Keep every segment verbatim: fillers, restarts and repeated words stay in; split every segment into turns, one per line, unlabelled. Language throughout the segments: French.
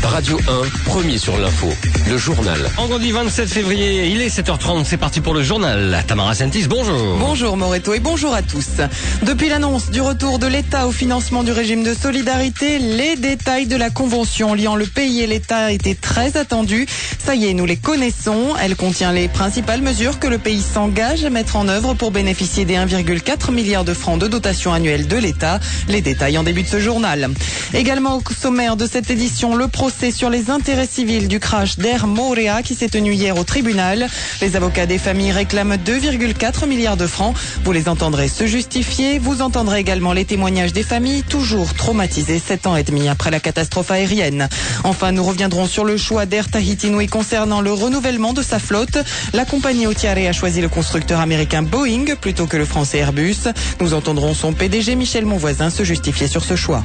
Radio un, premier sur l'info, le journal.
Vendredi vingt-sept février, il est sept heures trente, c'est parti pour le journal. Tamara Sentis, bonjour.
Bonjour Moreto et bonjour à tous. Depuis l'annonce du retour de l'État au financement du régime de solidarité, les détails de la convention liant le pays et l'État étaient très attendus. Ça y est, nous les connaissons. Elle contient les principales mesures que le pays s'engage à mettre en œuvre pour bénéficier des un virgule quatre milliard de francs de dotation annuelle de l'État. Les détails en début de ce journal. Également au sommaire de cette édition, le procès sur les intérêts civils du crash d'Air Moorea qui s'est tenu hier au tribunal. Les avocats des familles réclament deux virgule quatre milliards de francs. Vous les entendrez se justifier. Vous entendrez également les témoignages des familles toujours traumatisées sept ans et demi après la catastrophe aérienne. Enfin, nous reviendrons sur le choix d'Air Tahiti Nui concernant le renouvellement de sa flotte. La compagnie Otiare a choisi le constructeur américain Boeing plutôt que le français Airbus. Nous entendrons son P D G Michel Monvoisin se justifier sur ce choix.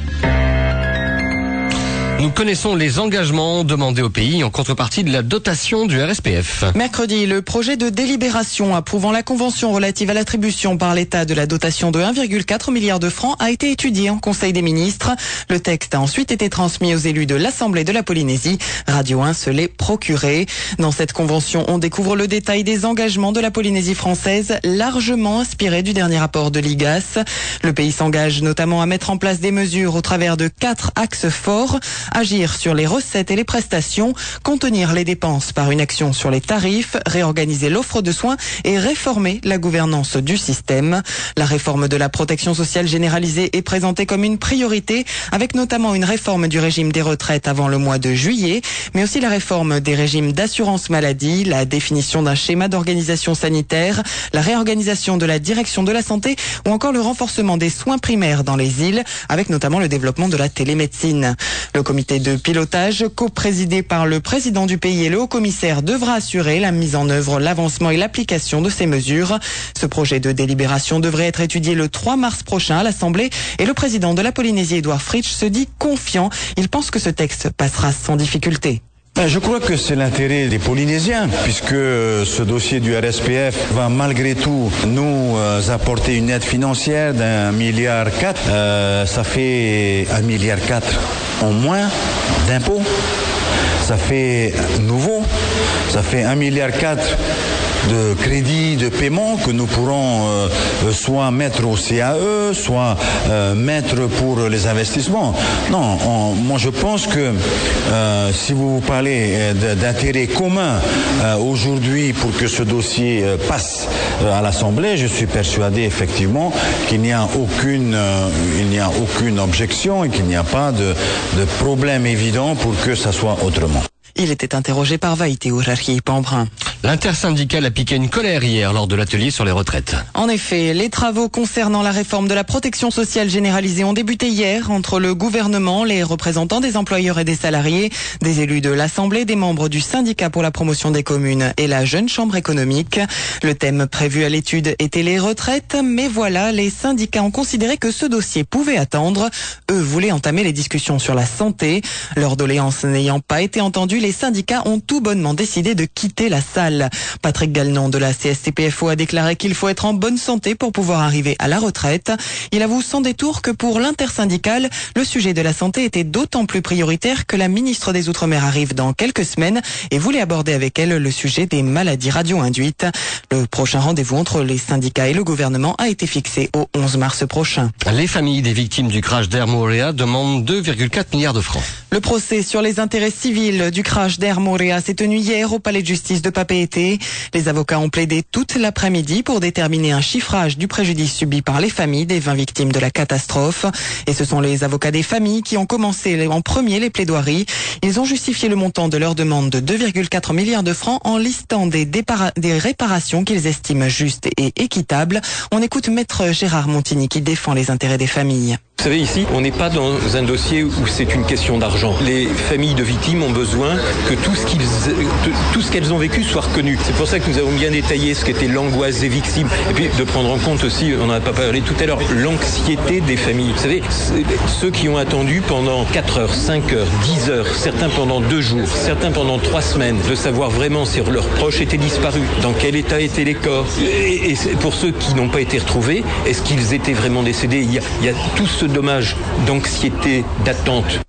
Nous connaissons les engagements demandés au pays en contrepartie de la dotation du R S P F.
Mercredi, le projet de délibération approuvant la convention relative à l'attribution par l'État de la dotation de un virgule quatre milliard de francs a été étudié en Conseil des ministres. Le texte a ensuite été transmis aux élus de l'Assemblée de la Polynésie. Radio un se l'est procuré. Dans cette convention, on découvre le détail des engagements de la Polynésie française, largement inspirés du dernier rapport de l'I G A S. Le pays s'engage notamment à mettre en place des mesures au travers de quatre axes forts. Agir sur les recettes et les prestations, contenir les dépenses par une action sur les tarifs, réorganiser l'offre de soins et réformer la gouvernance du système. La réforme de la protection sociale généralisée est présentée comme une priorité, avec notamment une réforme du régime des retraites avant le mois de juillet, mais aussi la réforme des régimes d'assurance maladie, la définition d'un schéma d'organisation sanitaire, la réorganisation de la direction de la santé ou encore le renforcement des soins primaires dans les îles, avec notamment le développement de la télémédecine. Le comité de pilotage, co-présidé par le président du pays et le haut-commissaire, devra assurer la mise en œuvre, l'avancement et l'application de ces mesures. Ce projet de délibération devrait être étudié le trois mars prochain à l'Assemblée et le président de la Polynésie, Édouard Fritsch, se dit confiant. Il pense que ce texte passera sans difficulté.
Je crois que c'est l'intérêt des Polynésiens, puisque ce dossier du R S P F va malgré tout nous apporter une aide financière d'un milliard quatre. Euh, ça fait un milliard quatre en moins d'impôts. Ça fait nouveau. Ça fait un milliard quatre de crédits de paiement que nous pourrons euh, soit mettre au C A E, soit euh, mettre pour les investissements. Non, on, moi je pense que euh, si vous parlez d'intérêt commun euh, aujourd'hui pour que ce dossier euh, passe euh, à l'Assemblée, je suis persuadé effectivement qu'il n'y a aucune, euh, il n'y a aucune objection et qu'il n'y a pas de, de problème évident pour que ça soit autrement.
Il était interrogé par Vaïté Ourarhi Pambrin.
L'intersyndicale a piqué une colère hier lors de l'atelier sur les retraites.
En effet, les travaux concernant la réforme de la protection sociale généralisée ont débuté hier entre le gouvernement, les représentants des employeurs et des salariés, des élus de l'Assemblée, des membres du syndicat pour la promotion des communes et la jeune chambre économique. Le thème prévu à l'étude était les retraites, mais voilà, les syndicats ont considéré que ce dossier pouvait attendre. Eux voulaient entamer les discussions sur la santé. Leur doléance n'ayant pas été entendue, les syndicats ont tout bonnement décidé de quitter la salle. Patrick Galenon de la C S C P F O a déclaré qu'il faut être en bonne santé pour pouvoir arriver à la retraite. Il avoue sans détour que pour l'intersyndicale, le sujet de la santé était d'autant plus prioritaire que la ministre des Outre-mer arrive dans quelques semaines et voulait aborder avec elle le sujet des maladies radio-induites. Le prochain rendez-vous entre les syndicats et le gouvernement a été fixé au onze mars prochain.
Les familles des victimes du crash d'Air Moorea demandent deux virgule quatre milliards de francs.
Le procès sur les intérêts civils du crash d'Air Moorea s'est tenu hier au palais de justice de Papeete. Les avocats ont plaidé toute l'après-midi pour déterminer un chiffrage du préjudice subi par les familles des vingt victimes de la catastrophe. Et ce sont les avocats des familles qui ont commencé en premier les plaidoiries. Ils ont justifié le montant de leur demande de deux virgule quatre milliards de francs en listant des, dépara- des réparations qu'ils estiment justes et équitables. On écoute Maître Gérard Montigny qui défend les intérêts des familles.
Vous savez, ici, on n'est pas dans un dossier où c'est une question d'argent. Les familles de victimes ont besoin que tout ce, qu'ils, tout ce qu'elles ont vécu soit reconnu. C'est pour ça que nous avons bien détaillé ce qu'était l'angoisse des victimes. Et puis de prendre en compte aussi, on n'en a pas parlé tout à l'heure, l'anxiété des familles. Vous savez, ceux qui ont attendu pendant quatre heures, cinq heures, dix heures, certains pendant deux jours, certains pendant trois semaines, de savoir vraiment si leurs proches étaient disparus, dans quel état étaient les corps. Et, et pour ceux qui n'ont pas été retrouvés, est-ce qu'ils étaient vraiment décédés ? Il y a, il y a tout ce dommage d'anxiété, d'attente.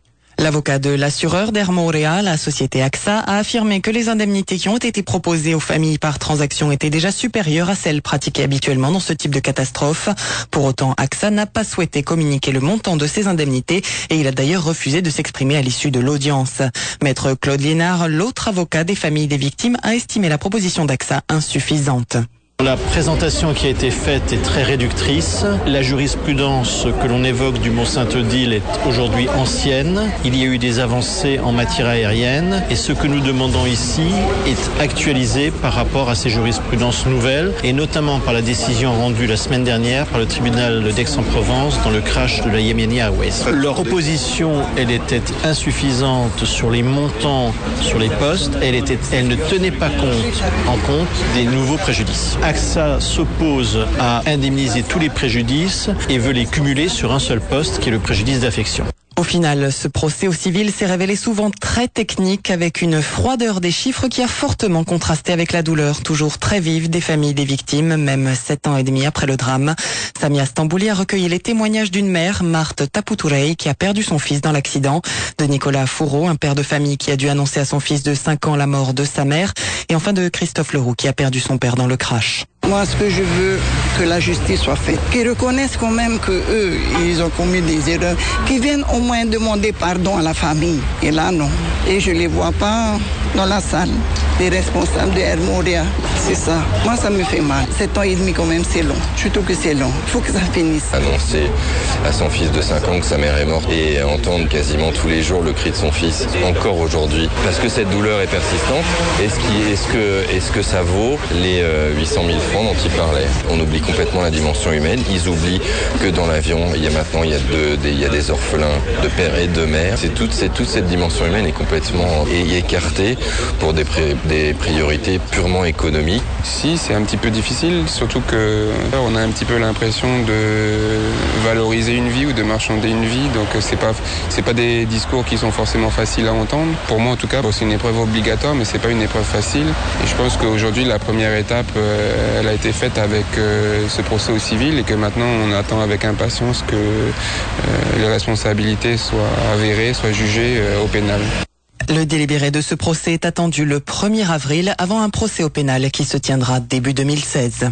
L'avocat de l'assureur d'Air Morea, la société A X A, a affirmé que les indemnités qui ont été proposées aux familles par transaction étaient déjà supérieures à celles pratiquées habituellement dans ce type de catastrophe. Pour autant, A X A n'a pas souhaité communiquer le montant de ces indemnités et il a d'ailleurs refusé de s'exprimer à l'issue de l'audience. Maître Claude Liénard, l'autre avocat des familles des victimes, a estimé la proposition d'A X A insuffisante.
La présentation qui a été faite est très réductrice. La jurisprudence que l'on évoque du Mont-Saint-Odile est aujourd'hui ancienne. Il y a eu des avancées en matière aérienne et ce que nous demandons ici est actualisé par rapport à ces jurisprudences nouvelles et notamment par la décision rendue la semaine dernière par le tribunal d'Aix-en-Provence dans le crash de la Yemeni Airways. Leur opposition, elle était insuffisante sur les montants, sur les postes. Elle, était, elle ne tenait pas compte, en compte des nouveaux préjudices. A X A s'oppose à indemniser tous les préjudices et veut les cumuler sur un seul poste qui est le préjudice d'affection.
Au final, ce procès au civil s'est révélé souvent très technique avec une froideur des chiffres qui a fortement contrasté avec la douleur toujours très vive des familles des victimes, même sept ans et demi après le drame. Samia Stambouli a recueilli les témoignages d'une mère, Marthe Taputurei, qui a perdu son fils dans l'accident, de Nicolas Fourreau, un père de famille qui a dû annoncer à son fils de cinq ans la mort de sa mère, et enfin de Christophe Leroux qui a perdu son père dans le crash.
Moi, ce que je veux, que la justice soit faite, qu'ils reconnaissent quand même que eux, ils ont commis des erreurs, qu'ils viennent au moins demander pardon à la famille. Et là, non. Et je les vois pas dans la salle. Les responsables de Air Morea, c'est ça. Moi, ça me fait mal. Sept ans et demi, quand même, c'est long. Je trouve que c'est long. Il faut que ça finisse.
Annoncer à son fils de cinq ans que sa mère est morte et entendre quasiment tous les jours le cri de son fils, encore aujourd'hui, parce que cette douleur est persistante. Est-ce, qu'il, est-ce, que, est-ce que ça vaut les euh, huit cent mille francs dont il parlait? On oublie complètement la dimension humaine. Ils oublient que dans l'avion, il y a maintenant il y a, deux, des, il y a des orphelins de père et de mère. C'est toute, c'est, toute cette dimension humaine est complètement écartée pour des, pré, des priorités purement économiques.
Si, c'est un petit peu difficile, surtout que on a un petit peu l'impression de valoriser une vie ou de marchander une vie. Donc c'est pas c'est pas des discours qui sont forcément faciles à entendre. Pour moi en tout cas, bon, c'est une épreuve obligatoire, mais c'est pas une épreuve facile. Et je pense qu'aujourd'hui la première étape, euh, elle a été faite avec euh, ce procès au civil et que maintenant on attend avec impatience que euh, les responsabilités soient avérées, soient jugées euh, au pénal.
Le délibéré de ce procès est attendu le premier avril avant un procès au pénal qui se tiendra début deux mille seize.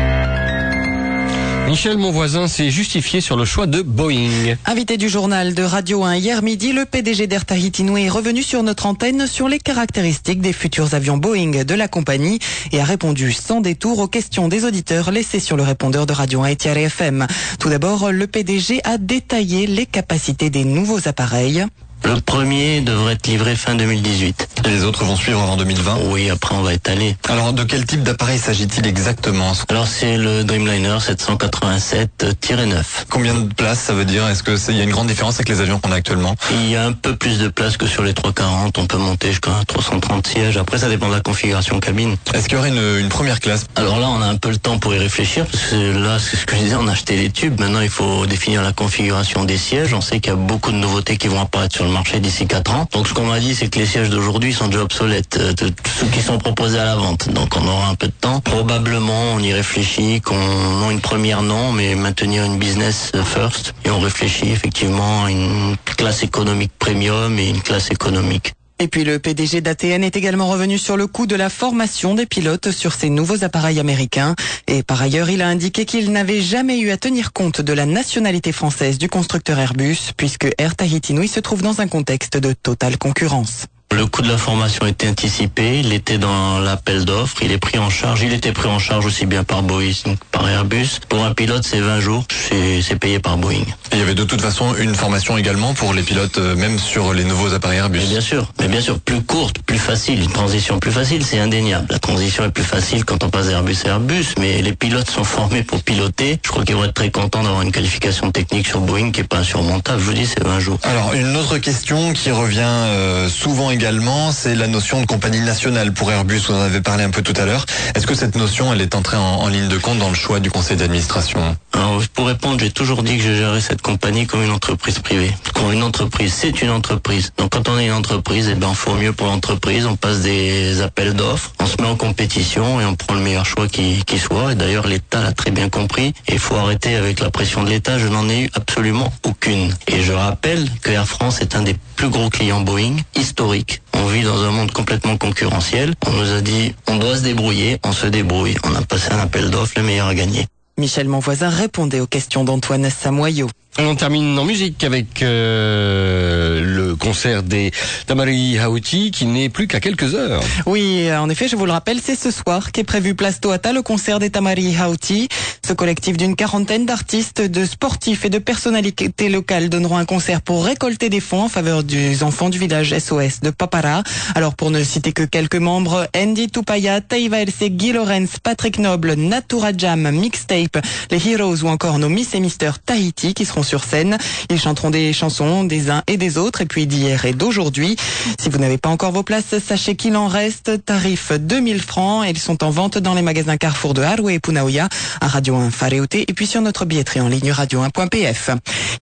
Michel Monvoisin s'est justifié sur le choix de Boeing.
Invité du journal de Radio un hier midi, le P D G d'Air Tahiti Nui est revenu sur notre antenne sur les caractéristiques des futurs avions Boeing de la compagnie et a répondu sans détour aux questions des auditeurs laissées sur le répondeur de Radio un et Tiare F M. Tout d'abord, le P D G a détaillé les capacités des nouveaux appareils.
Le premier devrait être livré fin deux mille dix-huit.
Et les autres vont suivre avant deux mille vingt?
Oui, après on va étaler.
Alors de quel type d'appareil s'agit-il exactement?
Alors c'est le Dreamliner sept cent quatre-vingt-sept neuf.
Combien de places ça veut dire? Est-ce que c'est, il y a une grande différence avec les avions qu'on a actuellement?
Il y a un peu plus de place que sur les trois cent quarante, on peut monter jusqu'à trois cent trente sièges. Après ça dépend de la configuration cabine.
Est-ce qu'il y aurait une, une première classe?
Alors là on a un peu le temps pour y réfléchir, parce que là c'est ce que je disais, on a acheté les tubes, maintenant il faut définir la configuration des sièges. On sait qu'il y a beaucoup de nouveautés qui vont apparaître sur le marché d'ici quatre ans. Donc ce qu'on m'a dit, c'est que les sièges d'aujourd'hui sont déjà obsolètes, euh, de, de ceux qui sont proposés à la vente. Donc on aura un peu de temps. Probablement, on y réfléchit, qu'on non une première non, mais maintenir une business first. Et on réfléchit effectivement à une classe économique premium et une classe économique.
Et puis le P D G d'A T N est également revenu sur le coût de la formation des pilotes sur ces nouveaux appareils américains. Et par ailleurs, il a indiqué qu'il n'avait jamais eu à tenir compte de la nationalité française du constructeur Airbus, puisque Air Tahiti Nui se trouve dans un contexte de totale concurrence.
Le coût de la formation était anticipé, il était dans l'appel d'offres, il est pris en charge, il était pris en charge aussi bien par Boeing que par Airbus. Pour un pilote, c'est vingt jours, c'est, c'est payé par Boeing.
Et il y avait de toute façon une formation également pour les pilotes, même sur les nouveaux appareils Airbus.
Mais bien sûr, mais bien sûr, plus courte, plus facile, une transition plus facile, c'est indéniable. La transition est plus facile quand on passe d'Airbus à Airbus, mais les pilotes sont formés pour piloter. Je crois qu'ils vont être très contents d'avoir une qualification technique sur Boeing qui est pas insurmontable. Je vous dis, c'est vingt jours.
Alors, une autre question qui revient euh, souvent également également, c'est la notion de compagnie nationale pour Airbus. Vous en avez parlé un peu tout à l'heure. Est-ce que cette notion, elle est entrée en, en ligne de compte dans le choix du conseil d'administration?
Alors, pour répondre, j'ai toujours dit que je gérais cette compagnie comme une entreprise privée. Quand une entreprise, c'est une entreprise. Donc quand on est une entreprise, eh ben, on fait au mieux pour l'entreprise, on passe des appels d'offres, on se met en compétition et on prend le meilleur choix qui, qui soit. Et d'ailleurs, l'État l'a très bien compris. Et il faut arrêter avec la pression de l'État. Je n'en ai eu absolument aucune. Et je rappelle que Air France est un des plus gros clients Boeing, historique. On vit dans un monde complètement concurrentiel. On nous a dit, on doit se débrouiller, on se débrouille. On a passé un appel d'offres, le meilleur a gagné.
Michel Monvoisin répondait aux questions d'Antoine Samoyau.
On termine en musique avec euh, le concert des Tamari Hauti qui n'est plus qu'à quelques heures.
Oui, en effet, je vous le rappelle, c'est ce soir qu'est prévu Place Toata, le concert des Tamari Hauti. Ce collectif d'une quarantaine d'artistes, de sportifs et de personnalités locales donneront un concert pour récolter des fonds en faveur des enfants du village S O S de Papara. Alors pour ne citer que quelques membres, Andy Tupaya, Taiva Else, Guy Lorenz, Patrick Noble, Natura Jam, Mixtape, les Heroes ou encore nos Miss et Mister Tahiti qui seront sur scène. Ils chanteront des chansons des uns et des autres et puis d'hier et d'aujourd'hui. Si vous n'avez pas encore vos places, sachez qu'il en reste. Tarif deux mille francs et ils sont en vente dans les magasins Carrefour de Haroué et Punaoya, à Radio un Fareoté et puis sur notre billetterie en ligne radio un point p f.